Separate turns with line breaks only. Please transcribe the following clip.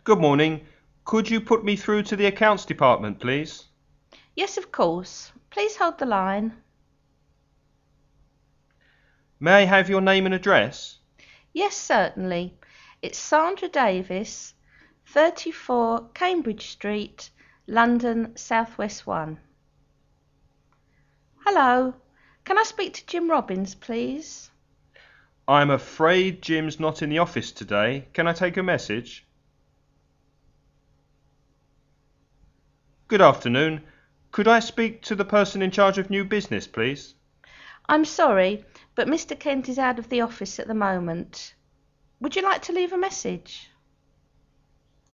Good morning. Could you put me through to the accounts department, please?
Yes, of course. Please hold the line.
May I have your name and address?
Yes, certainly. It's Sandra Davis, 34 Cambridge Street, London, Southwest 1. Hello. Can I speak to Jim Robbins, please?
I'm afraid Jim's not in the office today. Can I take a message? Good afternoon. Could I speak to the person in charge of new business, please?
I'm sorry, but Mr. Kent is out of the office at the moment. Would you like to leave a message?